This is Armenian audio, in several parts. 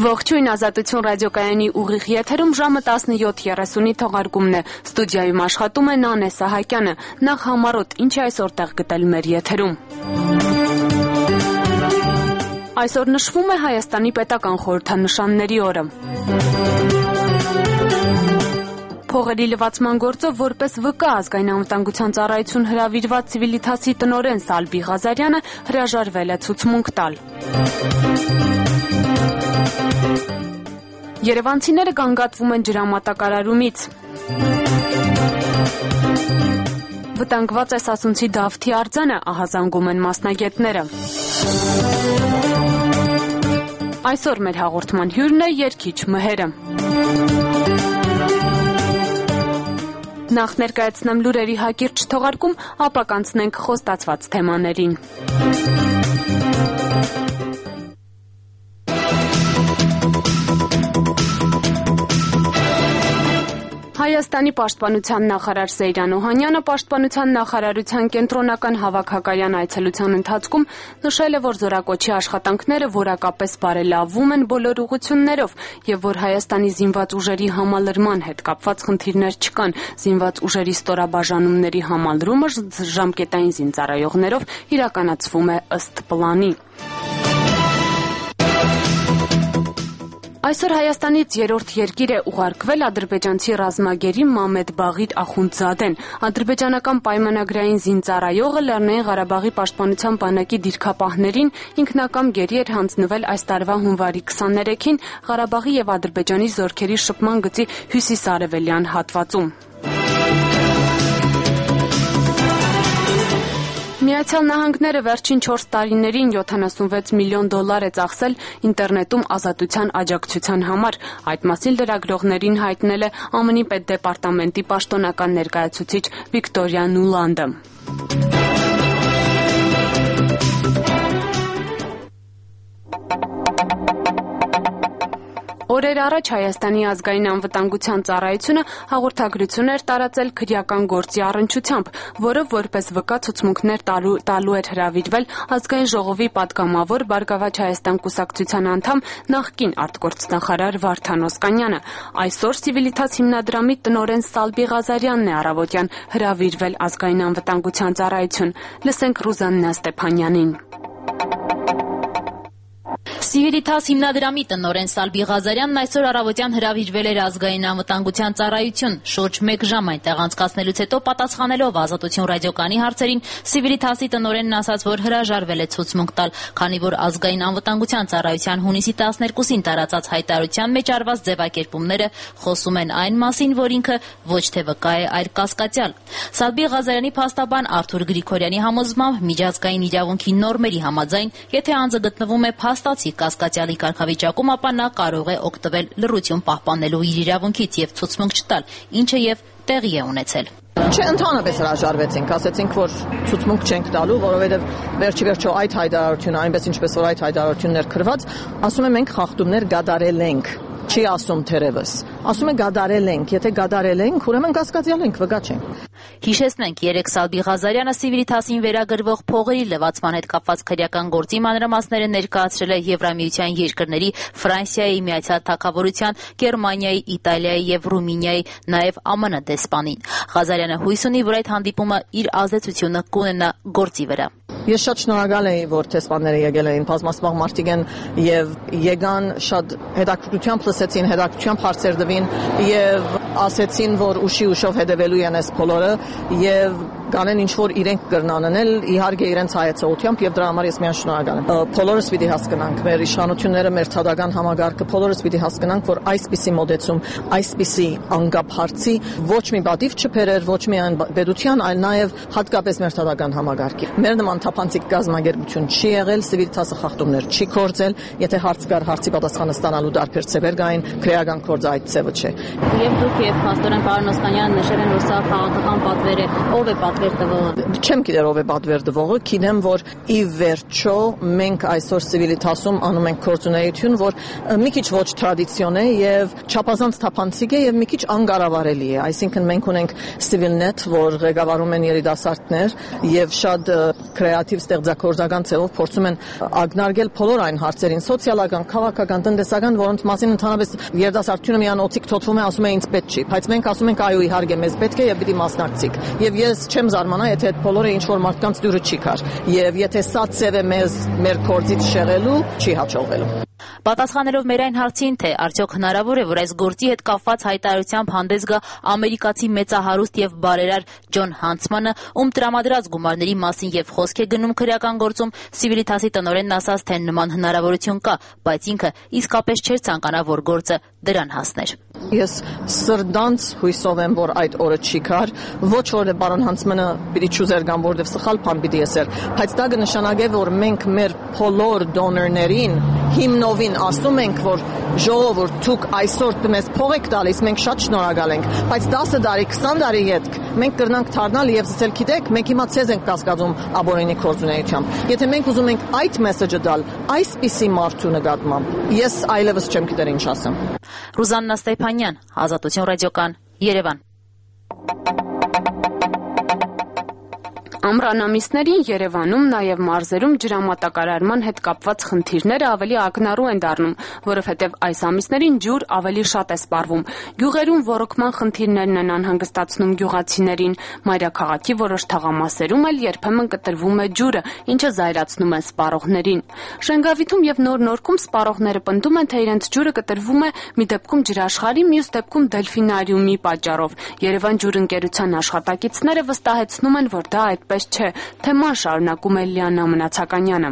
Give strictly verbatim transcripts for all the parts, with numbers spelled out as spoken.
Ողջույն, Ազատություն ռադիոկայանի ուղիղ եթերում ժամը տասնյոթ երեսունի թողարկումն է։ Ստուդիայում աշխատում է Նանե Սահակյանը։ Նախ համառոտ, ինչ է այսօր տեղ գտել մեր եթերում։ Այսօր նշվում է Հայաստանի պետական խորհրդանշանների օրը։ Փողերի լվացման գործով որպես վկա ազգային անվտանգության ծառայություն հրավիրված Civitas-ի տնօրեն Սալբի Ղազարյանը հրաժարվել է ցուցմունք տալ։ Երևանցիները գանգատվում են ջրամատակարարումից։ Վտանգված է Սասունցի Դավթի արձանը, ահազանգում են մասնագետները։ Այսօր մեր հաղորդման հյուրն է երգիչ Մհերը։ Նախ ներկայացնեմ լուրերի հակիրճ թողարկում, ապա կանցնենք խոստացված թեմաներին։ Հայաստանի պաշտպանության նախարար Սեյրան Օհանյանը պաշտպանության նախարարության կենտրոնական հավաքակայան այցելության ընթացքում նշել է, որ զորակոչի աշխատանքները որակապես բարելավվում են բոլոր ուղղություններով եւ որ Հայաստանի զինված ուժերի համալրման հետ կապված խնդիրներ չկան։ Զինված ուժերի ստորաբաժանումների համալրումը ժամկետային զինծառայողներով իրականացվում է ըստ պլանի։ Այսօր Հայաստանից երրորդ երկիր է ուղարկվել ադրբեջանցի ռազմագերի Մամեդ Բաղիր Ախունդզադեն։ Ադրբեջանական պայմանագրային զինծառայողը Լեռնային Ղարաբաղի պաշտպանության բանակի դիրքապահներին ինքնակամ գերի էր հանձնվել այս տարվա հունվարի քսաներեքին Ղարաբաղի եւ Ադրբեջանի զորքերի շփման գծի հյուսիսարևելյան հատվածում։ Միացյալ Նահանգները վերջին չորս տարիներին յոթանասունվեց միլիոն դոլար է ծախսել ինտերնետում ազատության աջակցության համար։ Այդ մասին լրագրողներին հայտնել է ԱՄՆ-ի պետդեպարտամենտի պաշտոնական ներկայացուցիչ Վիկտորիա Նուլանդը։ Օրեր առաջ Հայաստանի ազգային անվտանգության ծառայությունը հաղորդագրություն էր տարածել քրեական գործի առնչությամբ, որով որպես վկա ցուցմունքներ տալու, տալու էր հրավիրվել ազգային ժողովի պատգամավոր Բարգավաճ Հայաստան կուսակցության անդամ նախկին արտգործնախարար Վարդան Օսկանյանը։ Այսօր Civitas հիմնադրամի տնօրեն Սալբի Ղազարյանն է առավոտյան հրավիրվել ազգային անվտանգության ծառայություն։ Լսենք Ռուզաննա Ստեփանյանին։ Civitas հիմնադրամի տնօրեն Սալբի Ղազարյանն այսօր առավոտյան հրավիրվել էր ազգային անվտանգության ծառայություն։ Շուրջ մեկ ժամ այնտեղ անցկացնելուց հետո պատասխանելով Ազատություն ռադիոկայանի հարցերին Civitas-ի տնօրենն ասաց, որ հրաժարվել է ցուցմունք տալ, քանի որ ազգային անվտանգության ծառայության հունիսի տասներկուսին տարածած հայտարարության մեջ արված ձևակերպումները խոսում են այն մասին, որ ինքը ոչ թե վկա է, այլ կասկածյալ։ Սալբի Ղազարյանի փաստաբան Արթուր Գրիգորյանի համոզմամբ միջազգային իրավունքի նորմերի համաձայն, եթե անձը գտնվում է փաստացի կասկածյալի կարգավիճակում, ապա նա կարող է օգտվել լռություն պահպանելու իր իրավունքից եւ ցուցմունք չտալ, ինչը եւ տեղի է ունեցել։ Չէ, ընդհանրապես հրաժարվեցինք, ասեցինք, որ ցուցմունք չենք տալու, որովհետեւ վերջի վերջո այդ հայտարարությունը, այնպես ինչպես որ այդ հայտարարությունն էր քրված, ասում է մենք խախտումներ գադարել ենք։ Չի ասում թերևս, ասում է գադարել ենք, եթե գադարել ենք, ուրեմն կասկածյալ ենք, վկա չենք։ Հիշեցնենք, երեկ Սալբի Ղազարյանը Civitas-ին վերագրվող փողերի լվացման հետ կապված քրեական գործի մանրամասները ներկայացրել է Եվրամիության երկրների Ֆրանսիայի, Միացյալ Թագավորության, Գերմանիայի, Իտալիայի եւ Ռումինիայի, նաեւ ԱՄՆ դեսպանին։ Ղազարյանը հույս ունի, որ այդ հանդիպումը իր ազդեցությունը կունենա գործի վրա։ Ես շատ շնորհակալ եմ, որ տեսփանները եկել էին, բազմասպաղ մարդիկ են եւ եկան շատ հետաքրքրությամբ լսեցին, հետաքրքրությամբ հարցեր տվին եւ ասեցին, որ ուշի ուշով հետևելու են այս բոլորը եւ կանեն ինչ որ իրենք կրնան անել, իհարկե իրենց հայեցողությամբ եւ դրա համար ես միայն շնորհակալ եմ։ Բոլորս պիտի հասկանանք, մեր իշխանությունները, մեր թադական համագարկը, բոլորս պիտի հասկանանք, որ այսպիսի մոդեցում, այսպիսի անկապ հարցի ոչ մի բադիվ չփերեր, ոչ միայն պետության, այլ նաեւ հատկապես մեր թադական համագարկի։ Մեր նման թափանցիկ գազམ་ագերբություն չի եղել, Civitas-ը խախտումներ չի կործել, եթե հարց կար, հարցի պատասխանը ստանալու դարբեր ծևեր կային, քրեական գործը այդ ծևը չէ։ Եվ դուք եւ փաստորեն պարոն Օսկանյանը նշել են, որ սա քաղաքական պատվեր է, ով է պատվերտվողը։ Չեմ գիտեր ով է պատվերտվողը, գիտեմ որ ի վերջո մենք այսօր Civitas-ում անում ենք գործունեություն, որ մի քիչ ոչ տրադիցիոն է եւ չափազանց թափանցիկ է եւ մի քիչ անկառավարելի է։ Այսինքն մենք ունենք CivilNet, որ ղեկավարում են երիտասարդներ եւ շատ կրեատիվ ստեղծագործական ձևով փորձում են ակնարկել բոլոր այն հարցերին, սոցիալական, քաղաքական, տնտեսական, որոնց մասին ընդհանրապես երիտասարդությունը միան օծիկ թոթվում է, ասում է ինձ պետք չի, բայց մենք ասում ենք այո իհարկե մեզ պետք է եւ պիտի մասնակցիկ։ Եվ ես չեմ զարմանա, եթե այդ բոլորը ինչ որ մարդկանց դուրը չի կար։ Եվ եթե սա ծև է մեզ մեր կորձից շեղելու, չի հաջողվելու։ Պատասխանելով մեր այն հարցին, թե արդյոք հնարավոր է, որ այս գործի հետ կապված հայտարարությամբ հանդես գա ամերիկացի մեծահարուստ եւ բարերար Ջոն Հանցմանը, ում տրամադրած գումարների մասին եւ խոսք է գնում քրեական գործում, Civitas-ի տնօրենն ասաց, թե նման հնարավորություն կա, բայց ինքը իսկապես չէր ցանկանա, որ գործը դրան հասներ։ Ես սրտանց հույսով եմ, որ այդ օրը չի կար, ոչ որ պարոն Հանցմանը պիտի ճուզեր կամ որտեվ սխալ բան պիտի ասեր, բայց դա կնշանակե, որ մենք մեր բոլոր դոնորներին հիմնովին ասում ենք, որ ժողովուրդ դուք այսօր մեզ փող եք տալիս, մենք շատ շնորհակալ ենք, բայց տասը տարի, քսան տարի հետ մենք կրնանք դառնալ եւ ասել, գիտեք, մենք հիմա ցեզ ենք կասկածում ապօրինի գործունեությամբ։ Եթե մենք ուզում ենք այդ մեսեջը տալ այսպիսի մարդու նկատմամբ, ես այլևս չեմ գիտեր ինչ ասեմ։ Ռուզաննա Ստեփանյան, Ազատություն ռադիոկան, Երևան։ Ամռան ամիսներին Երևանում, նաև մարզերում ջրամատակարարման հետ կապված խնդիրները ավելի ակնառու են դառնում, որովհետև այս ամիսներին ջուր ավելի շատ է սպառվում։ Գյուղերում ոռոգման խնդիրներն են անհանգստացնում գյուղացիներին։ Մայրաքաղաքի որոշ թաղամասերում էլ երբեմն կտրվում է ջուրը, ինչը զայրացնում է սպառողներին։ Շենգավիթում եւ Նոր Նորքում սպառողները պնդում են, թե իրենց ջուրը կտրվում է մի դեպքում ջրաշխարհի, մյուս դեպքում դելֆինարիումի պատճառով։ Երևան ջուր ընկերության աշխատակիցները վստահեցնում են, որ դա այդպես չէ, թեման շարունակում է Լիանա Մնացականյանը։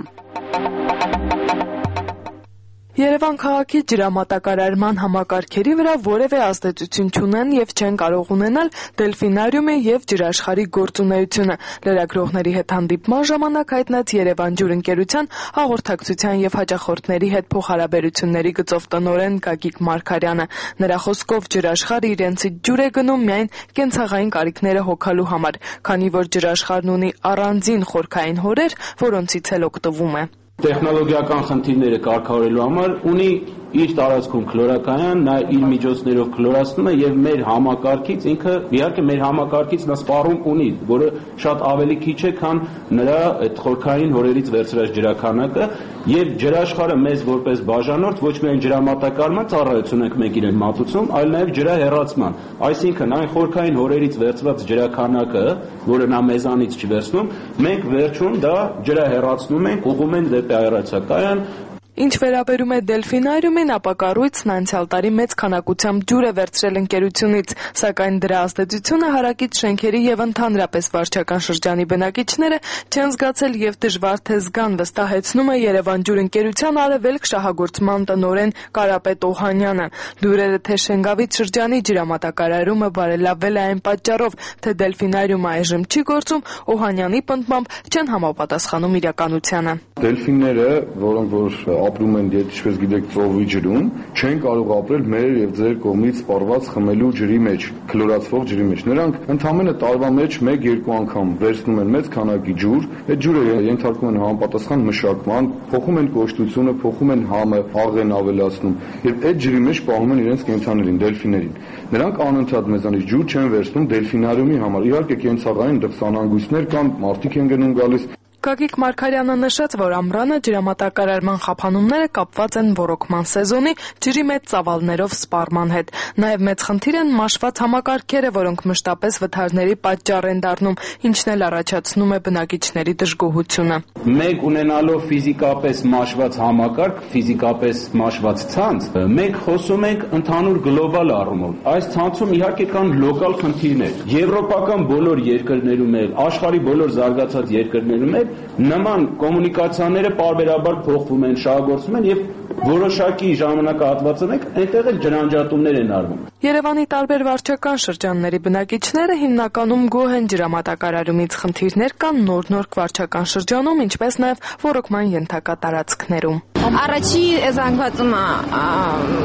Երևան քաղաքի ջրամատակարարման համակարգերի վրա որևէ ազդեցություն չունեն եւ չեն կարող ունենալ դելֆինարիումի եւ ջրաշխարհի գործունեությունը։ Լրագրողների հետ հանդիպման ժամանակ հայտնեց Երևան ջուր ընկերության հաղորդակցության եւ հաճախորդների հետ փոխհարաբերությունների գծով տնօրեն Գագիկ Մարգարյանը։ Նրա խոսքով ջրաշխարհը իրենցից ջուր է գնում միայն կենցաղային կարիքները հոգալու համար, քանի որ ջրաշխարհն ունի առանձին խորքային հորեր, որոնցից էլ օգտվում է։ Տեխնոլոգիական խնդիրները կարգավորելու համար ունի իր տարածքում քլորակայան, նա իր միջոցներով քլորացնում է եւ մեր համակարգից ինքը իհարկե մեր համակարգից նա սպառում ունի, որը շատ ավելի քիչ է, քան նրա այդ խորքային հորերից վերցրած ջրաքանակը եւ ջրաշխարհը մեզ որպես բաժանորդ ոչ միայն ջրամատակարարման ծառայություն ենք մենք իրեն մատուցում, այլ նաեւ ջրահեռացման, այսինքն այն խորքային հորերից վերցված ջրաքանակը, որը նա մեզանից չի վերցնում, մենք վերջում դա ջրահեռացնում ենք, ուղղում ենք դեպի այրացակայան։ Ինչ վերաբերում է դելֆինարիումին, ապա կառույցն անցյալ տարի մեծ քանակությամբ ջուր է վերցրել ընկերությունից, սակայն դրա ազդեցությունը հարակից շենքերի եւ ընդհանրապես վարչական շրջանի բնակիչները չեն զգացել եւ դժվար թե զգան, վստահեցնում է Երևան ջուր ընկերության արևելք շահագործման տնօրեն Կարապետ Օհանյանը։ Լուրերը, թե Շենգավիթ շրջանի ջրամատակարարումը բարելավվել է այն պատճառով, թե դելֆինարիումը այժմ չի գործում, Օհանյանի պնդմամբ չեն համապատասխանում իրականությանը։ Դելֆինները, որոնք որ ապրում են, ինչպես գիտեք, ծովի ջրում, չեն կարող ապրել մեր եւ ձեր կողմից սպառված խմելու ջրի մեջ, քլորացվող ջրի մեջ։ Նրանք ընդամենը տարվա մեջ մեկ-երկու անգամ վերցնում են մեծ քանակի ջուր, այդ ջուրը ենթարկում են համապատասխան մշակման, փոխում են կոշտությունը, փոխում են համը, աղեն ավելացնում, եւ այդ ջրի մեջ պահում են իրենց կենդանիներին, դելֆիներին։ Նրանք անընդհատ մեզանից ջուր չեն վերցնում դելֆինարիումի համար։ Իհարկե կենցաղային դպսանանգույցներ կան, մարդիկ են գնում գալիս։ Գագիկ Մարգարյանը նշեց, որ ամռանը ջրամատակարարման խափանումները կապված են ոռոգման սեզոնի ջրի մեծ ծավալներով սպառման հետ։ Նաև մեծ խնդիր են մաշված համակարգերը, որոնք մշտապես վթարների պատճառ են դառնում, ինչն էլ առաջացնում է բնակիչների դժգոհությունը։ Մենք ունենալով ֆիզիկապես մաշված համակարգ, ֆիզիկապես մաշված ցանց, մենք խոսում ենք ընդհանուր գլոբալ առումով։ Այս ցանցում իհարկե կան լոկալ խնդիրներ։ Եվրոպական բոլոր երկրներում էլ, աշխարհի բոլոր զարգացած երկրներում էլ նման կոմունիկացիաները պարբերաբար փոխվում են, շահագործվում են եւ որոշակի ժամանակահատվածում եք այնտեղ էլ ջրանջատումներ են արվում։ Երևանի տարբեր վարչական շրջանների բնակիչները հիմնականում գոհ են ջրամատակարարումից, խնդիրներ կան Նոր-Նորք վարչական շրջանում, ինչպես նաև ոռոգման ենթակա տարածքներում։ Առաջի զանգվածումը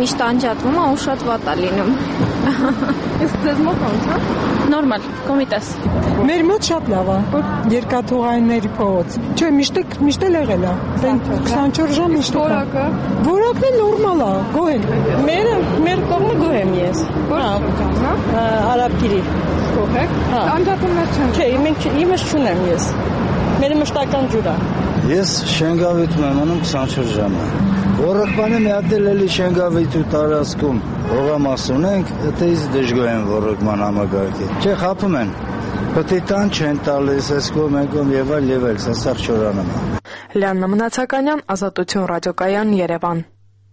միշտ անջատվում է ու շատ վատ է լինում։ Իսկ ձեզ մոտ ո՞նց է։ Նորմալ, կոմիտաս։ Մեր մոտ շատ լավ է, որ երկաթուղայինների փողոց։ Չէ, միշտ միշտ էլ եղել է։ քսանչորս ժամ միշտ։ Որակը։ Որակն էլ նորմալ է, գոհ եմ։ Մեր մեր կողմը գոհ եմ ես։ Հա, Արաբկիրի։ Գոհ եք։ Անջատումներ չեն։ Չէ, մենք իմս չունեմ ես։ Մեր մշտական ջուր է։ Ես Շենգավիթում եմ անում քսանչորս ժամ։ Որակը մի հատ էլի Շենգավիթու տարածքում հողամաս ունենք, դա իսկ դժգոհ եմ ռոռոկման համագարկի։ Չէ, խափում են։ Պետք է տան չեն տալիս, այս կողմ են կողմ եւ այլ եւ այլ, սա սարճորանում է։ Լիաննա Մնացականյան, Ազատություն ռադիոկայան, Երևան։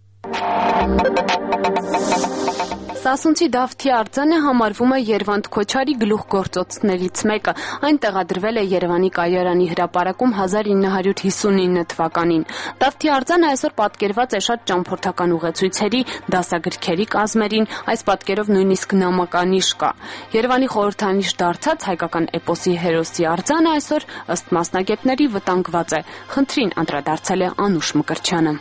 Սասունցի Դավթի արձանը համարվում է Երվանդ Քոչարի գլուխգործոցներից մեկը։ Այն տեղադրվել է Երևանի կայարանի հրապարակում հազար ինը հարյուր հիսունինը թվականին։ Դավթի արձանը այսօր պատկերված է շատ ճամփորդական ուղեցույցերի, դասագրքերի կազմերին, այս պատկերով նույնիսկ նամականիշ կա։ Երևանի խորհրդանիշ դարձած հայկական էպոսի հերոսի արձանը այսօր ըստ մասնագետների վտանգված է։ Խնդրին անդրադարձել է Անուշ Մկրտչյանը։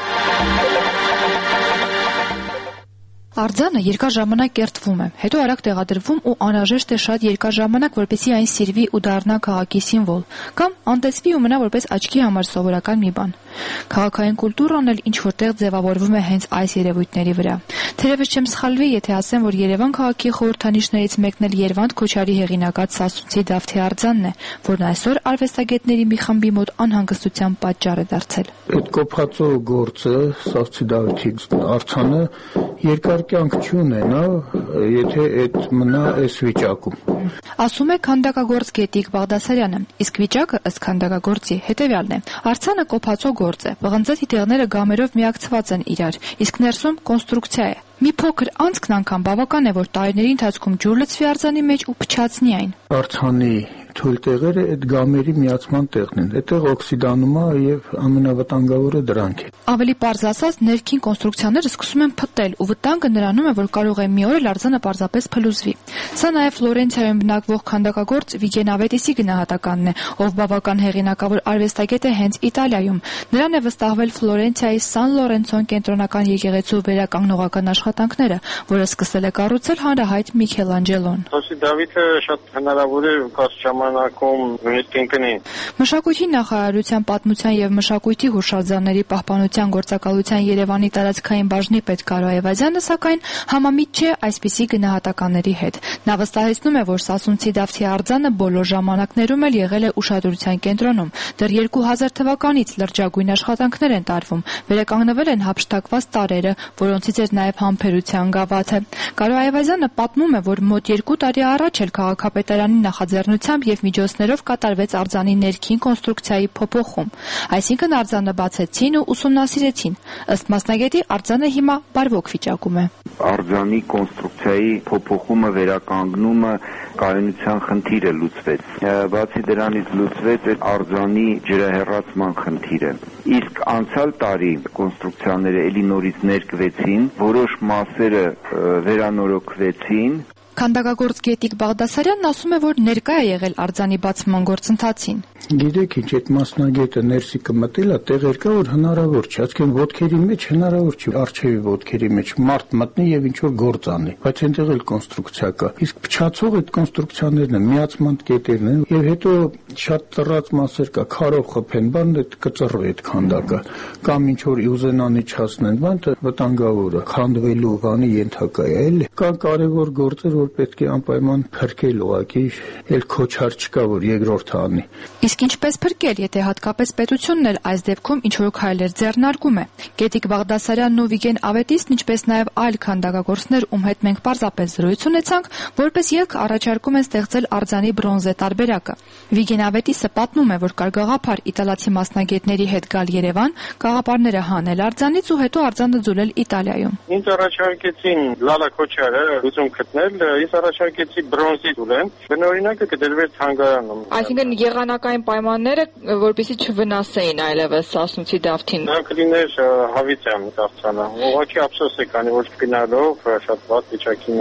Արձանը երկար ժամանակ կերտվում է, հետո արագ տեղադրվում ու անհրաժեշտ է շատ երկար ժամանակ, որպեսզի այն սիրվի ու դառնա քաղաքի սիմվոլ, կամ անտեսվի ու մնա որպես աչքի համար սովորական մի բան։ Քաղաքային կուլտուրան էլ ինչ որտեղ ձևավորվում է հենց այս երևույթների վրա։ Թերևս չեմ սխալվի, եթե ասեմ, որ Երևան քաղաքի խորհրդանիշներից մեկն էլ Երվանդ Քոչարի հեղինակած Սասունցի Դավթի արձանն է, որն այսօր արվեստագետների մի խմբի մոտ անհանգստության պատճառ է դարձել։ Այդ կոփածո գործը Սասունցի Դավթի արձանը երկար կյանք չունենա, եթե այդ մնա այս վիճակում։ Ասում է քանդակագործ Գետիկ Բաղդասարյանը, իսկ վիճակը ըստ քանդակագործի հետևյալն է. արձանը կոփածո գործ է, պղնձեթի տեղները գամերով միակցված են իրար, իսկ ներսում կոնստրուկցիա է։ Մի փոքր անցքն անգամ բավական է, որ տարիների ընթացքում ջուր լցվի արձանի մեջ ու փչացնի այն։ Արձանի թույլ տեղերը այդ գամերի միացման տեղն են։ Այդտեղ օքսիդանում է եւ ամենավտանգավորը դրանք է։ Ավելի պարզ ասած, ներքին կոնստրուկցիաները սկսում են փտտել ու վտանգը նրանում է, որ կարող է մի օր էլ արձանը պարզապես փլուզվի։ Սա նաեւ Ֆլորենցիայում բնակվող քանդակագործ Վիգեն Ավետիսի գնահատականն է, ով բավական հեղինակավոր արվեստագետ է հենց Իտալիայում։ Նրան է վստահվել Ֆլորենցիայի Սան Լորենցոն կենտրոնական եկեղեցու վերականգնողական աշխատանքները, որը սկսել է կառուցել հանրահայտ Միքելանջելոն։ Սասունցի Դավթը շատ հնարավոր է կարճ ժամանակում նույնիսկ կընկնի։ Մշակույթի նախարարության պատմության եւ մշակույթի հուշարձանների պահպանության գործակալության Երևանի տարածքային բաժնի պետ Կարո Այվազյանը սակայն համամիտ չէ այսպիսի գնահատականների հետ։ Նա վստահեցնում է, որ Սասունցի Դավթի արձանը բոլոր ժամանակներում էլ եղել է ուշադրության կենտրոնում։ Դեռ երկու հազար թվականից լրջագույն աշխատանքներ են տարվում, վերականգնվել են հափշտակված տարրերը, որոնցից էր նաեւ համբերության գավաթը։ Կարո Այվազյանը պատմում է, որ մոտ երկու տարի առաջ էլ քաղաքապետարանի նախաձեռնությամբ եւ միջոցներով կատարվեց արձանի ներքին կոնստրուկցիայի փոփոխում։ Այսինքն արձանը բացեցին ու ուսումնասիրեցին։ Ըստ մասնագետի արձանը հիմա բարվոք վիճակում է։ Արձանի կոնստրուկցիայի փոփոխումը, վերականգնումը կայունության խնդիրը լուծվեց։ Բացի դրանից լուծվեց այդ արձանի ջրահեռացման խնդիրը։ Իսկ անցյալ տարի կոնստրուկցիաները ելի նորից ներկվեցին, որոշ մասերը վերանորոգվեցին։ Քանդակագործ Գետիկ Բաղդասարյանն ասում է, որ ներկա է եղել արձանի բացման գործընթացին։ Գիտեք ինչ, այդ մասնագետը ներսի կմտել է, տեղեր կա, որ հնարավոր չէ, ասկեն ոտքերի մեջ հնարավոր չէ, արչեւի ոտքերի մեջ մարդ մտնի եւ ինչ որ գործ անի, բայց այնտեղ էլ կոնստրուկցիա կա։ Իսկ փչացող այդ կոնստրուկցիաներն են, միացման կետերն են, եւ հետո շատ ծռած մասեր կա, քարով խփեն, բան այդ կծռվի այդ քանդակը, կամ ինչ որ ուզենանի չհասնեն, բան դա վտանգավոր է, քանդվելու բանի ենթակա է, էլ կա կարևոր գործեր, որ պետք է անպայման փրկել ուղակի, էլ Քոչար չկա, որ երկրորդը անի։ Իսկ ինչպես փրկել, եթե հատկապես պետությունն էլ այս դեպքում ինչ-որ քայլեր ձեռնարկում է։ Գետիկ Բաղդասարյանն ու Վիգեն Ավետիսն, ինչպես նաև այլ քանդակագործներ, ում հետ մենք պարզապես զրույց ունեցանք, որպես ելք առաջարկում են ստեղծել արձանի բրոնզե տարբերակը։ Վիգեն Ավետիսը պատմում է, որ կար գաղափար իտալացի մասնագետների հետ գալ Երևան, գաղափարները հանել արձանից ու հետո արձանը ձուլել Իտալիայում։ Ինձ առաջարկեցին Լալա Քոչարը լուծում գտնել, ինձ առաջարկեցի բրոնզի ձուլեն, բնօրինակը կդրվեր թանգարանում։ Այսինքն եղանակային պայմանները, որպեսզի չվնասեին այլևս Սասունցի Դավթին։ Դա կլիներ հավիտյան արձանը։ Ուղղակի ափսոս է, քանի որ գնալով շատ վատ վիճակի մեջ է։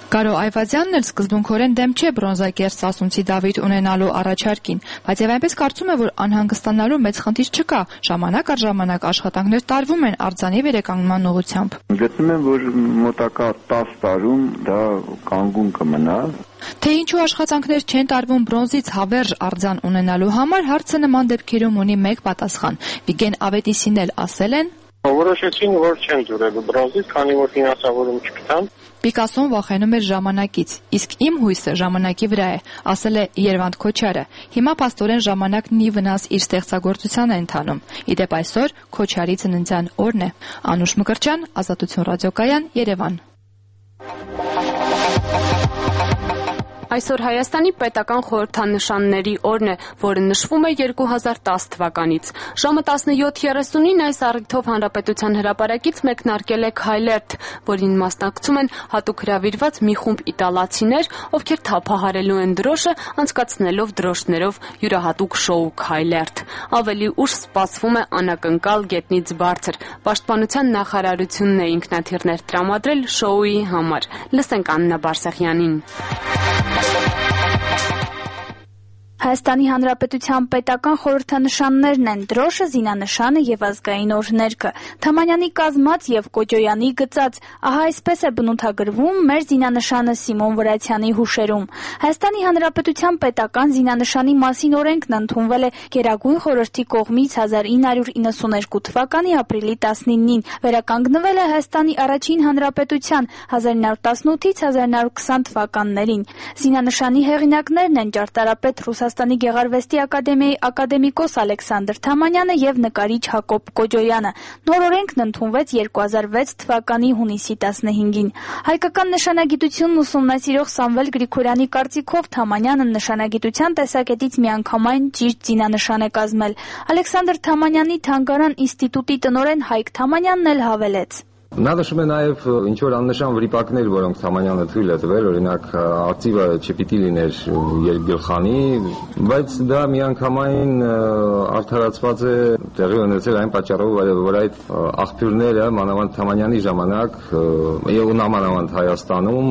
Կարո Այվազյանն էլ սկզբունքորեն դեմ չէ բրոնզակերտ Սասունցի Դավիթ ունենալու առաջարկին, բայց եւ այնպես կարծում է, որ անհանգստանալու մեծ խնդիր չկա, ժամանակ առ ժամանակ աշխատանքներ տարվում են արձանի վերականգնման ուղղությամբ։ Գտնում եմ, որ մոտակա տասը տարում դա կանգուն կմնա։ Թե ինչու աշխատանքներ չեն տարվում բրոնզից հավերժ արձան ունենալու համար, հարցը նման դեպքերում ունի մեկ պատասխան։ Վիգեն Ավետիսին էլ ասել են. Որոշեցին, որ չեն ջուրելու բրոնզից, քանի որ ֆինանսավորում չկտան։ Պիկասոն վախենում էր ժամանակից, իսկ իմ հույսը ժամանակի վրա է, ասել է Երվանդ Քոչարը։ Հիմա փաստորեն ժամանակն ի վնաս իր ստեղծագործության է ընթանում։ Իդեպ այսօր Քոչարի ծննդյան օրն է։ Անուշ Մկրտչյան, Ազատություն ռադիոկայան, Երևան։ Այսօր Հայաստանի պետական խորհրդանշանների օրն է, որը նշվում է երկու հազար տասը թվականից։ Ժամը տասնյոթ երեսունին այս առիթով Հանրապետության հրապարակից մեկնարկել է Քայլերթ, որին մասնակցում են հատուկ հրավիրված մի խումբ իտալացիներ, ովքեր թափահարելու են դրոշը, անցկացնելով դրոշներով յուրահատուկ շոու Քայլերթ։ Ավելի ուշ սպասվում է անակնկալ գետնից բարձր։ Պաշտպանության նախարարությունն է ինքնաթիռներ տրամադրել շոուի համար։ Լսենք Աննա Բարսեղյանին։ Հայաստանի Հանրապետության պետական խորհրդանշաններն են դրոշը, զինանշանը եւ ազգային օրհներգը։ Թամանյանի կազմած եւ Կոջոյանի գծած, ահա այսպես է բնութագրվում մեր զինանշանը Սիմոն Վրացյանի հուշերում։ Հայաստանի Հանրապետության պետական զինանշանի մասին օրենքն ընդունվել է Գերագույն խորհրդի կողմից հազար ինը հարյուր իննսունհինգ թվականի ապրիլի տասնինին, վերականգնվել է Հայաստանի առաջին հանրապետության հազար ինը հարյուր տասնութից հազար ինը հարյուր քսան թվականներին։ Զինանշանի հեղինակներն են ճարտարապետ Ռուսաստանի Գեղարվեստի ակադեմիայի ակադեմիկոս Ալեքսանդր Թամանյանը եւ նկարիչ Հակոբ Կոջոյանը։ Նոր օրենքն ընդունվեց երկու հազար վեց թվականի հունիսի տասնհինգին։ Հայկական նշանագիտությունն ուսումնասիրող Սամվել Գրիգորյանի կարծիքով Թամանյանը նշանագիտության տեսակետից միանգամայն ճիշտ զինանշան է կազմել։ Ալեքսանդր Թամանյանի թանգարան ինստիտուտի տնօրեն Հայկ Թամանյանն էլ հավելեց. Նա նշում է նաև ինչ-որ աննշան վրիպակներ, որոնք Թամանյանը թույլ է տվել, օրինակ արծիվը չպիտի լիներ երկգլխանի, բայց դա միանգամայն արդարացված է տեղի ունեցել այն պատճառով, որ այդ աղբյուրները մանավանդ Թամանյանի ժամանակ եւ մանավանդ Հայաստանում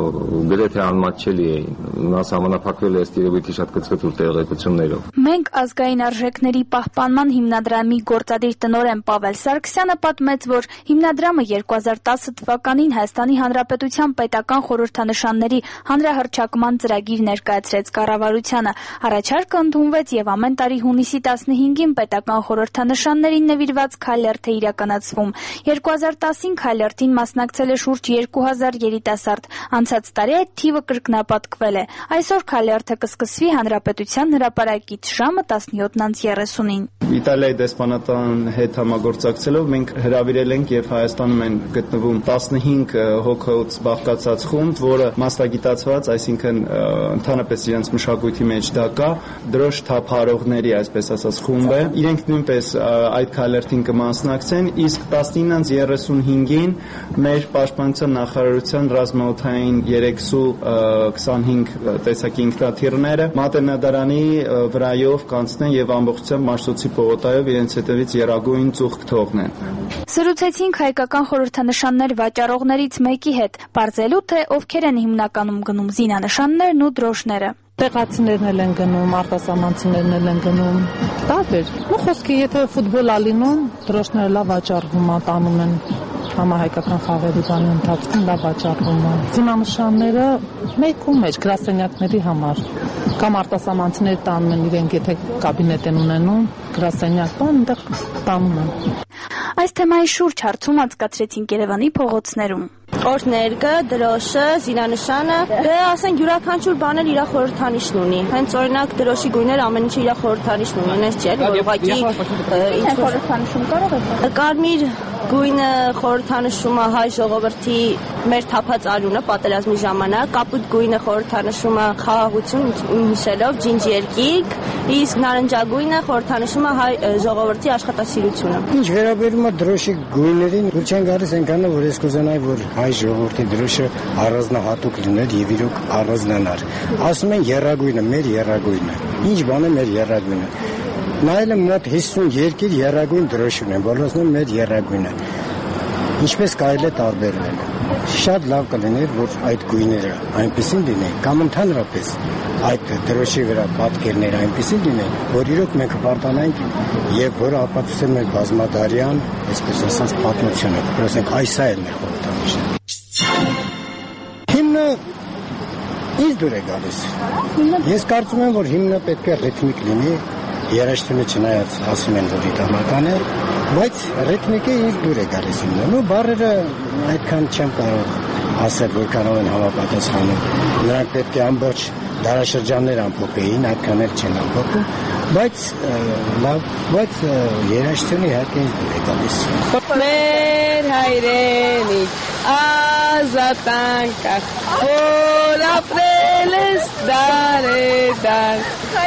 գրեթե անմատչելի էին։ Նա սահմանափակվել է ըստ երևույթի շատ կծկծուր տեղեկություններով։ Մենք ազգային արժեքների պահպանման հիմնադրամի գործադիր տնօրեն Պավել Սարգսյանը պատմեց, որ հիմնադրամը երկու հազար տասը թվականին Հայաստանի Հանրապետության պետական խորհրդանշանների հանրահռչակման ծրագիր ներկայացրեց կառավարությանը։ Առաջարկը ընդունվեց եւ ամեն տարի հունիսի տասնհինգին պետական խորհրդանշաններին նվիրված Քայլերթ է իրականացվում։ երկու հազար տասին Քայլերթին մասնակցել է շուրջ երկու հազար երիտասարդ։ Անցած տարի այդ թիվը կրկնապատկվել է։ Այսօր Քայլերթը կսկսվի Հանրապետության հրապարակից ժամը տասնյոթ երեսունին։ Իտալիայի դեսպանատան հետ համագործակցելով մենք հրավիրել ենք եւ Հայաստանում են գտնվում տասնհինգ հոգուց բաղկացած խումբ, որը մասնագիտացված, այսինքն ընդհանրապես իրենց մշակույթի մեջ դա կա, դրոշ թափահարողների, այսպես ասած, խումբ է։ Իրենք նույնպես այդ քայլերթին կմասնակցեն, իսկ տասնինը երեսունհինգին մեր պաշտպանության նախարարության ռազմաօդային երեք սու քսանհինգ տեսակի ինքնաթիռները Մատենադարանի վրայով կանցնեն եւ ամբողջությամբ Մարսոցի պողոտայով իրենց հետևից եռագույն ծուխ կթողնեն։ Սրուցեցինք հայկական խորհրդանշաններ վաճառողներից մեկի հետ, բարձելու թե ովքեր են հիմնականում գնում զինանշաններն ու դրոշները։ Տեղացիներն են գնում, արտասահմանցիներն են գնում։ Տարբեր։ Ու խոսքի, եթե ֆուտբոլ ա լինում, դրոշները լավ վաճառվում են, տանում են համահայկական խաղերի բանի ընթացքում լավ վաճառվում են։ Զինանշանները մեկու մեջ գրասենյակների համար կամ արտասահմանցիներ տանում են իրենք, եթե կաբինետ են ունենում, գրասենյակ բան, այնտեղ տանում են։ Այս թեմայի շուրջ հարցում անցկացրեցինք Երևանի փողոցներում։ Օրհներգը, դրոշը, զինանշանը, դե ասենք յուրաքանչյուր բան էլ իր խորհրդանիշն ունի։ Հենց օրինակ դրոշի գույները ամեն ինչը իր խորհրդանիշն ունի, այնպես չէ, որ ուղղակի ինչ խորհրդանիշում կարող է։ Կարմիր գույնը խորհրդանշում է հայ ժողովրդի մեր թափած արյունը պատերազմի ժամանակ, կապույտ գույնը խորհրդանշում է խաղաղություն հիշելով ջինջ երկիկ, իսկ նարնջագույնը խորհրդանշում է հայ ժողովրդի աշխատասիրությունը։ Ինչ վերաբերում է դրոշի գույներին, դուք չեն գալիս այնքանը, որ ես կուզենայի, որ հայ ժողովրդի դրոշը առանձնահատուկ լիներ եւ իրոք առանձնանար։ Ասում են եռագույնը, մեր եռագույնը։ Ինչ բան է մեր եռագույնը։ Նայել եմ մոտ հիսուն երկիր եռագույն դրոշ ունեն, բոլորն մեր եռագույնը։ ինչպես կարելի է տարբերվել։ Շատ լավ կլիներ, որ այդ գույները այնպեսին լինեն, կամ ընդհանրապես այդ դրոշի վրա պատկերները այնպեսին լինեն, որ իրոք մենք հպարտանանք եւ որը ապացուցել մեր բազմադարյան, այսպես ասած, պատմությունը, որ ասենք այս է մեր խորհրդանիշը։ Հիմնը ինձ դուր է գալիս։ Ես կարծում եմ, որ հիմնը պետք է ռիթմիկ լինի, երաժշտությունը չնայած ասում են, որ ռիթմական է, բայց ռիթմիկը ինձ դուր է գալիս հիմնը։ Նու բառերը այդքան չեմ կարող ասել, որքանով են համապատասխանում։ Նրանք պետք է ամբողջ դարաշրջաններ ամփոփեին, այդքան էլ չեն ամփոփում, բայց լավ, բայց երաժշտությունը իհարկե ինձ դուր է գալիս։ Մեր հայրենի ազատ անկախ, որ ապրել ես դարեր,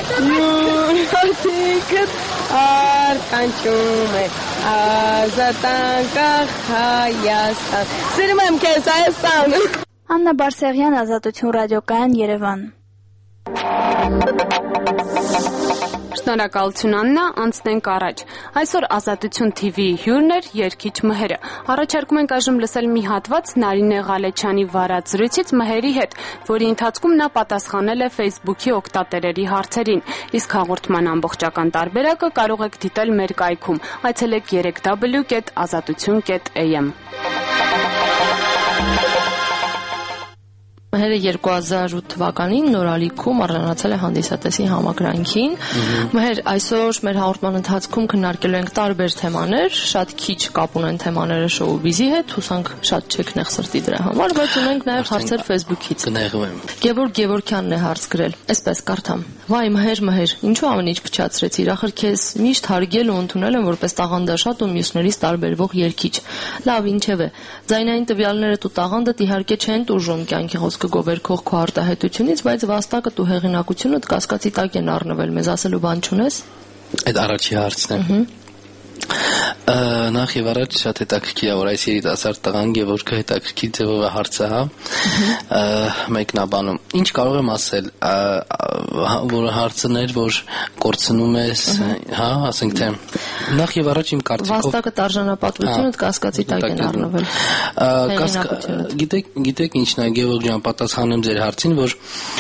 նույնքդ արկանչում է ազատ անկախ Հայաստան։ Սիրում եմ քեզ Հայաստան։ Աննա Բարսեղյան, Ազատություն ռադիոկայան, Երևան։ Շնորհակալություն Աննա, անցնենք առաջ։ Այսօր Ազատություն T V-ի հյուրն էր երգիչ Մհերը։ Առաջարկում ենք այժմ լսել մի հատված Նարինե Ղալեչյանի վարած զրույցից Մհերի հետ, որի ընթացքում նա պատասխանել է Facebook-ի օգտատերերի հարցերին։ Իսկ հաղորդման ամբողջական տարբերակը կարող եք դիտել մեր կայքում։ Այցելեք three w dot azatutun dot a m։ Մհերը երկու հազար ութ թվականին նորալիքում առանցել է հանդիսատեսի համակրանքին։ Մհեր, այսօր մեր հաղորդման ընթացքում քննարկելու ենք տարբեր թեմաներ, շատ քիչ կապ ունեն թեմաները շոու-բիզի հետ, հուսանք շատ չեք նեղսրտի դրա համար, բայց ունենք նաև հարցեր Facebook-ից։ Կներևեմ։ Գևորգ Գևորգյանն է հարց գրել։ Այսպես կարդամ. Վայ Մհեր, Մհեր, ինչու ամեն ինչ փչացրեցիր, ախր քեզ միշտ հարգել ու ընդունել են որպես տաղանդաշատ ու մյուսներից տարբերվող երգիչ։ Լավ, ինչևէ, ձայնային տվյալներդ ու տաղանդդ իհարկե չեն տուժում կյանքի խոսքը գովերքող քո արտահայտությունից, բայց վաստակդ ու հեղինակությունդ կասկածի տակ են առնվել, մեզ ասելու բան չունես։ Այդ առաջի հարցն է։ Նախ եւ առաջ շատ հետաքրքիր է, որ այս երիտասարդ տղան Գևորգը հետաքրքիր ձևով է հարցահա մեկնաբանում։ Ինչ կարող եմ ասել, որ հարցներ, որ կորցնում ես, հա, ասենք թե նախ եւ առաջ իմ կարծիքով վաստակը արժանապատվությունը կասկածի տակ են առնվել։ Գիտեք, գիտեք ինչն է, Գևորգ ջան, պատասխանեմ ձեր հարցին, որ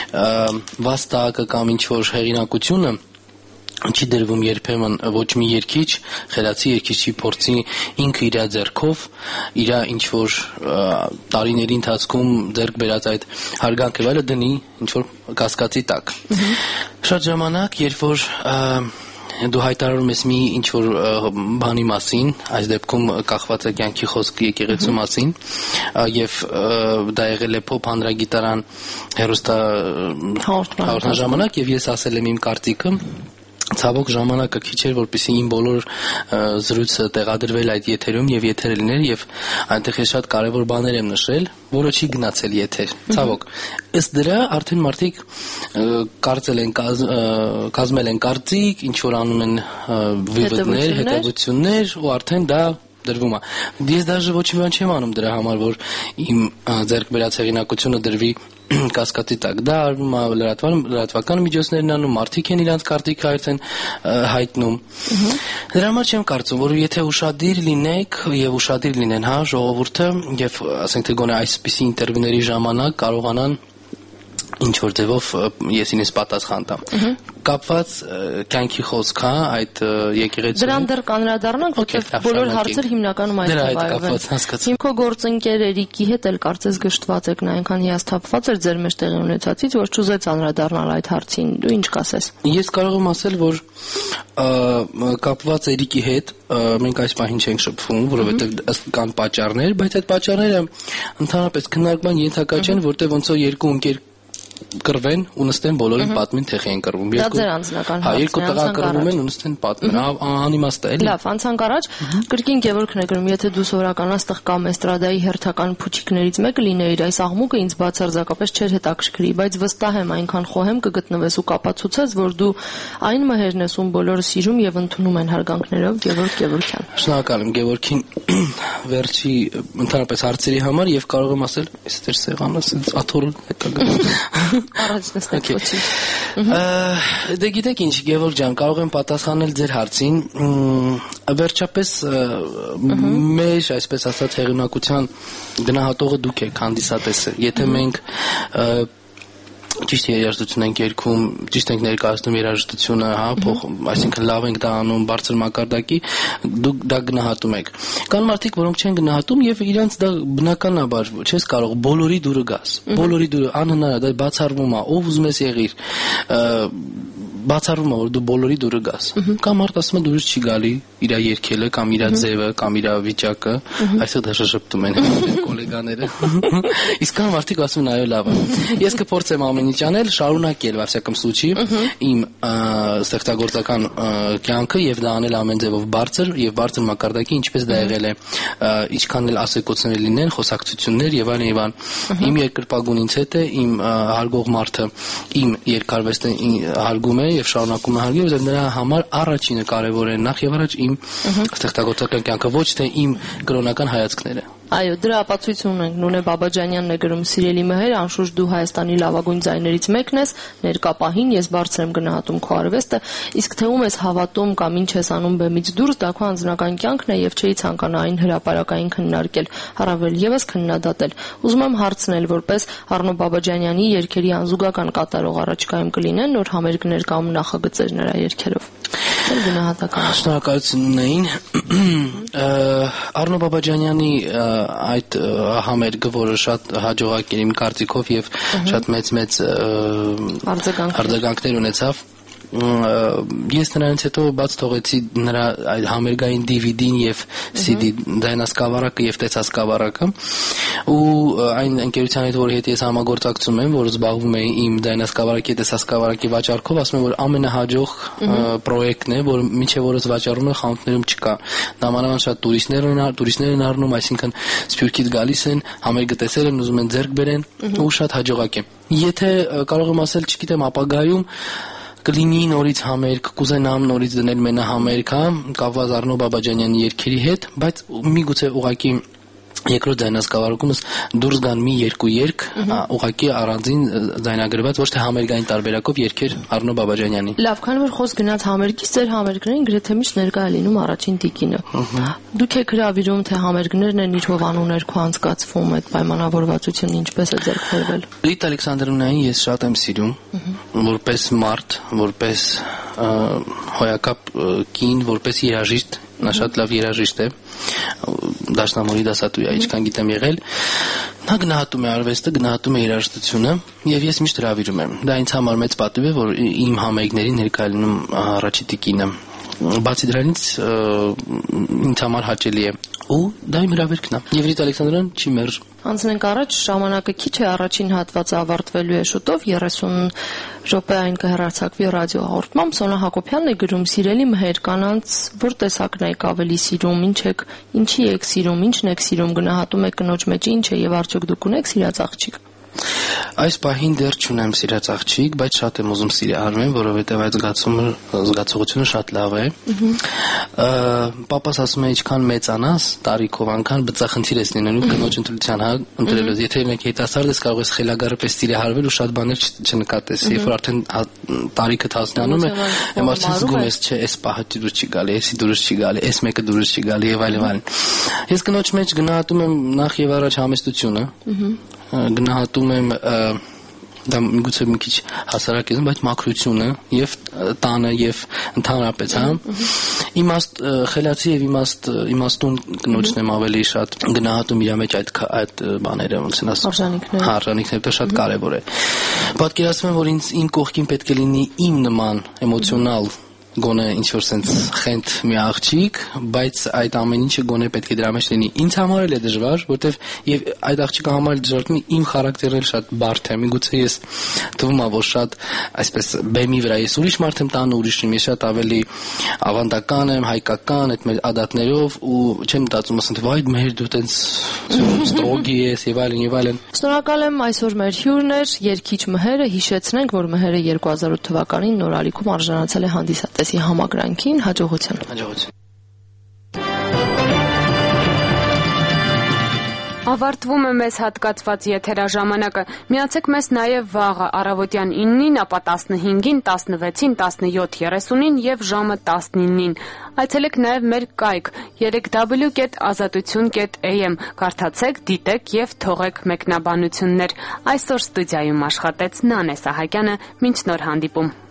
վաստակը կամ ինչ որ հեղինակությունը չի դրվում երբեմն ոչ մի երգիչ, խելացի երգիչի փորձի ինքը իր ձեռքով, իր ինչ որ տարիների ընթացքում ձեռք բերած այդ հարգանքը վայելը դնի ինչ որ կասկածի տակ։ Շատ ժամանակ, երբ որ դու հայտարարում ես մի ինչ որ բանի մասին, այս դեպքում կախված է կյանքի խոսքը եկեղեցու մասին, եւ դա եղել է փոփ հանրագիտարան հերոստա հաղորդաժամանակ, եւ ես ասել եմ իմ կարծիքը։ Ցավոք ժամանակը քիչ էր, որպեսզի իմ բոլոր զրույցը տեղադրվել այդ եթերում եւ եթերը լիներ եւ այնտեղ ես շատ կարեւոր բաներ եմ նշել, որը չի գնացել եթեր։ Ցավոք, ըստ դրա արդեն մարդիկ կարծել են կազմել են կարծիք, ինչ որ անում են վիվդներ, հետևություններ ու արդեն դա դրվում է։ Ես դաժե ոչ մի բան չեմ անում դրա համար, որ իմ ձեռք բերած հեղինակությունը դրվի կասկածի տակ։ Դա արվում է լրատվական միջոցներն անում, մարդիկ են իրանց կարծիքը այդեն հայտնում։ Դրա համար չեմ կարծում, որ եթե ուշադիր լինեք եւ ուշադիր լինեն, հա, ժողովուրդը եւ ասենք թե գոնե այսպիսի ինտերվյուների ժամանակ կարողանան ինչ որ ձևով ես ինձ պատասխան տամ։ Կապված կյանքի խոսք, հա, այդ եկեղեցու։ Դրան դեռ կանրադառնանք, որտեղ բոլոր հարցեր հիմնականում այդտեղ վայելեն։ Իմ քո գործընկեր Էրիկի հետ էլ կարծես գժտված եք, նա այնքան հիասթափված էր ձեր մեջ տեղի ունեցածից, որ չուզեց անդրադառնալ այդ հարցին։ Դու ինչ կասես։ Ես կարող եմ ասել, որ կապված Էրիկի հետ մենք այս պահին չենք շփվում, որովհետև ըստ կան պատճառներ, բայց այդ պատճառները ընդհանրապես քննարկման ենթակա չեն, որտեղ ոնց որ երկու ընկեր կռվեն ու նստեն բոլորին պատմին թե են կռվում։ Դա ձեր անձնական հարցն է։ Հա, երկու տղա կռվում են ու նստեն պատմեն, անիմաստ է, էլի։ Լավ, անցանք առաջ։ Կրկին Գևորգն է գրում, եթե դու սովորական աստղ կամ էստրադայի հերթական փուչիկներից մեկը լինեիր, այս աղմուկը ինձ բացարձակապես չէր հետաքրքրի, բայց վստահ եմ այնքան խոհեմ կգտնվես ու կապացուցես, որ դու այն մհերն ես, ում բոլորը սիրում եւ ընդունում են հարգանքներով։ Գևորգ Գևորգյան։ Շնորհակալ եմ Գևորգին վերջի ընդհանրապես հարցերի համար եւ կարող եմ ասել, այստեղ սեղանը ասած աթոռը հետագա։ Առաջ նստեք ոչի։ Դե գիտեք ինչ, Գևորգ ջան, կարող եմ պատասխանել ձեր հարցին։ Վերջապես մեր, այսպես ասած, հեղինակության գնահատողը դուք եք, հանդիսատեսը։ Եթե մենք ճիշտ երաժշտություն ենք երգում, ճիշտ ենք ներկայացնում երաժշտությունը, հա, փոխ, այսինքն լավ ենք դա անում, բարձր մակարդակի, դուք դա գնահատում եք։ Կան մարդիկ, որոնք չեն գնահատում եւ իրանց դա բնականաբար չես կարող բոլորի դուրը գաս։ Բոլորի դուրը անհնար է, դա բացառվում է, ով ուզում ես եղիր, բացառվում է, որ դու բոլորի դուրը գաս։ Կամ մարդ ասում է դուրս չի գալի իր երգելը կամ իր ձևը կամ իր վիճակը, այսօր դա շփշփում են գոլեգաները։ Իսկ կան մարդիկ ասում են այո լավ է։ Ես կփորձեմ ամեն ինչ անել, շարունակել во всяком случае իմ ստեղծագործական կյանքը եւ դա անել ամեն ձևով բարձր եւ բարձր մակարդակի, ինչպես դա եղել է, ինչքան էլ ասեկոցներ լինեն, խոսակցություններ եւ այլն եւ այլն։ Իմ երկրպագուն ինձ հետ է, իմ հարգող մարդը իմ երկարվեստը հարգում է եւ շարունակում է հարգել, եւ նրա համար առաջինը կարեւոր է նախ եւ առաջ իմ ստեղծագործական կյանքը, ոչ թե իմ կրոնական հայացքները։ Այո, դրա ապացույցն ունենք Նունե Բաբաջանյանն է գրում սիրելի մհեր, անշուշտ դու Հայաստանի լավագույն ձայներից մեկն ես, ներկա պահին ես բարձր եմ գնահատում քո արվեստը, իսկ թե ում ես հավատում կամ ինչ ես անում բեմից դուրս, դա քո անձնական կյանքն է եւ չէի ցանկանա այն հրապարակային քննարկել, առավել եւս քննադատել։ Ուզում եմ հարցնել, որպես Արնո Բաբաջանյանի երգերի անզուգական կատարող առաջկայում կլինեն նոր համերգներ կամ նախագծեր նրա երգերով։ Գնահատական։ Շնորհակալություն Նեին։ Արնո Բաբաջանյանի այդ համերգը, որը շատ հաջողակ էր իմ կարծիքով եւ շատ մեծ-մեծ արձագանքներ ունեցավ, ես նրանից հետո բաց թողեցի նրա այդ համերգային D V D-ն եւ C D դայնասկավառակը եւ տեսասկավառակը ու այն ընկերության հետ, որի հետ ես համագործակցում եմ, որ զբաղվում է իմ դայնասկավառակի տեսասկավառակի վաճառքով, ասում եմ, որ ամենահաջող պրոյեկտն է, որ մինչեւ որս վաճառում է խանութներում չկա։ Նամանավանդ շատ տուրիստներ են, տուրիստներ են առնում, այսինքն Սփյուռքից գալիս են, համերգը տեսել են, ուզում են ձեռք բերեն ու շատ հաջողակ է։ Եթե կարող եմ ասել, չգիտեմ, ապագայում կլինի նորից համերգ, կուզենամ նորից դնել մենահամերգ, հա, կապված Արնո Բաբաջանյանի երգերի հետ, բայց միգուցե ուղղակի երկրորդ ձայնասկավառակումս դուրս գան մի երկու երգ, ուղղակի առանձին ձայնագրված, ոչ թե համերգային տարբերակով երգեր Արնո Բաբաջանյանի։ Լավ, քանի որ խոսք գնաց համերգից, ձեր համերգներին գրեթե միշտ ներկա է լինում առաջին տիկինը։ Դուք եք հրավիրում, թե համերգներն են իրով անուններ քո անցկացվում, այդ պայմանավորվածությունը ինչպես է ձեռք բերվել։ Ռիտա Ալեքսանդրովնային ես շատ եմ սիրում, որպես մարդ, որպես հոյակապ կին, որպես երաժիշտ, նա շատ լավ երաժիշտ է, դաշնամուրի դասատու է, ինչքան գիտեմ եղել, նա գնահատում է արվեստը, գնահատում է երաժշտությունը եւ ես միշտ հրավիրում եմ։ Դա ինձ համար մեծ պատիվ է, որ իմ համերգներին ներկա է լինում առաջի տիկինը։ Բացի դրանից ինձ համար հաճելի է ու դա իմ հրավերքն է։ Եվ Ռիտա Ալեքսանդրովան չի մերժ։ Անցնենք առաջ, ժամանակը քիչ է, առաջին հատվածը ավարտվելու է շուտով, երեսուն րոպեային կհեռարձակվի ռադիոհաղորդմամբ։ Սոնա Հակոբյանն է գրում. «Սիրելի մհեր, կանանց որ տեսակն եք ավելի սիրում, ինչ եք, ինչի եք սիրում, ինչն եք սիրում, գնահատում եք կնոջ մեջ ինչ է եւ արդյոք դուք ունեք սիրած աղջիկ»։ Այս պահին դեռ չունեմ սիրած աղջիկ, բայց շատ եմ ուզում սիրել Արմեն, որովհետև այդ զգացումը, զգացողությունը շատ լավ է։ Պապաս ասում է, ինչքան մեծանաս տարիքով, այնքան բծախնդիր ես լինելու կնոջ ընտրության, հա, ընտրելուց։ Եթե մենք հետասարդ ես, կարող ես խելագարը պես սիրահարվել ու շատ բաներ չնկատես։ Երբ որ արդեն տարիքը հասնանում է, եմ արդեն զգում ես, չէ, այս պահը դուրս չի գալի, էսի դուրս չի գալի, այս մեկը դուրս չի գալի եւ այլն այլն։ Ես կնոջ մեջ գնահատում եմ նախ եւ առաջ համեստությունը, գնահատում եմ դա միգուցե մի քիչ հասարակ է, բայց մաքրությունը եւ տանը եւ ընդհանրապես, հա, իմաստ խելացի եւ իմաստ իմաստուն կնոջն եմ ավելի շատ գնահատում իր մեջ այդ այդ բաները, ոնց են ասում, արժանինքները, արժանինքները, դա շատ կարեւոր է։ Պատկերացնում եմ, որ ինձ իմ կողքին պետք է լինի իմ նման էմոցիոնալ գոնե ինչ-որ sense խենթ մի աղջիկ, բայց այդ ամեն ինչը գոնե պետք է դրա մեջ լինի։ Ինձ համար էլ է դժվար, որտեվ եւ այդ աղջիկը համար էլ դժվար է, իմ խարակտերն էլ շատ բարդ է։ Միգուցե ես թվում է, որ շատ այսպես բեմի վրա ես ուրիշ մարդ եմ տանը, ուրիշ եմ, ես շատ ավելի ավանդական եմ, հայկական, այդ մեր ադատներով ու չեմ մտածում, ասեմ, վայ, մեր դու տենց ստրոգի ես եւ այլն եւ այլն։ Շնորհակալ եմ, այսօր մեր հյուրն էր երգիչ Մհերը, հիշեցնենք, որ Մհերը երկու հազար ութ թվականին նոր ալիքում արժանացել է հանդիսատեսի համակրանքին, հաջողության։ Հաջողություն։ Ավարտվում է մեզ հատկացված եթերաժամանակը։ Միացեք մեզ նաև վաղը առավոտյան իննին, ապա տասնհինգին, տասնվեցին, տասնյոթ երեսունին եւ ժամը տասնինին։ Այցելեք նաև մեր կայք երեք w կետ ազատություն կետ a m, կարդացեք, դիտեք եւ թողեք մեկնաբանություններ։ Այսօր ստուդիայում աշխատեց Նանե Սահակյանը, մինչ նոր հանդիպում։